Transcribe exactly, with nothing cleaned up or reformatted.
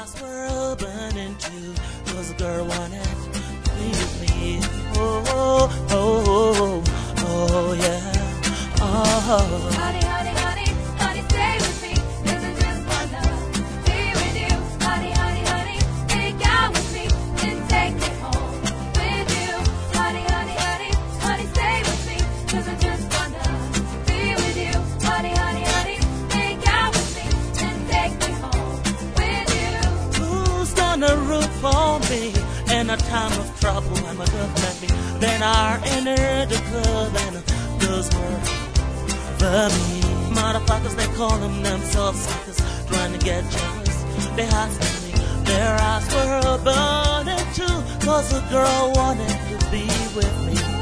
eyes were burning too, 'cause the girl wanted to be with me. Oh, oh, oh, oh, oh, yeah. Oh. Honey, honey, honey, honey, stay with me. This is just my love. Be with you. Honey, honey, honey, take out with me and take me home with you. Honey, honey, honey, honey, stay with me. This is just my love. Be with you. Honey, honey, honey, take out with me and take me home with you. Who's gonna root for me in a time of trouble when my girl met me? Then I entered the club and those were the me. Motherfuckers, they call them themselves suckers, trying to get jealous. They asked me, their eyes were burning too, 'cause the girl wanted to be with me.